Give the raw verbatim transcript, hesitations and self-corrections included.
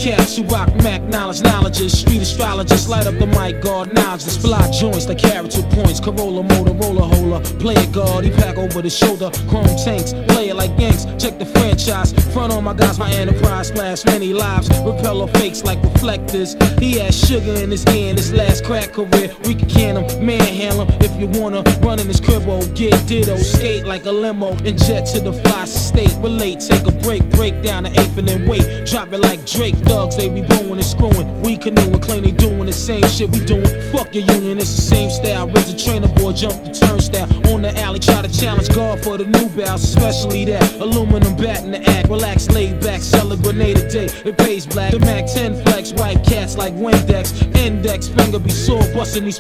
cats who rock Mac knowledge, knowledges, street astrologists, light up the mic, guard knowledge, fly joints like character points, Corolla, Motorola, hola, play it guard, he pack over the shoulder, chrome tanks, play it like Yanks, check the franchise, front on my guys, my enterprise, splash many lives, repeller fakes like reflectors, he has sugar in his hand, his last crack career, we can can him, manhandle him, if you wanna, run in his cribbo, get ditto, skate like a limo, and jet to the fly state, relate, take a break, break down the eighth and then wait, drop it like Drake, thugs, they be blowing and screwing, we canoeing, claim they doing the same shit we doing, fuck your union, it's the same style, raise the trainer boy, jump the turnstile, on the alley, try to challenge God for the new bounce, especially that, aluminum bat in the act, relax, laid back, sell a grenade a day, it pays black, the Mac ten flex, white cats like Windex, index, finger be sore, busting these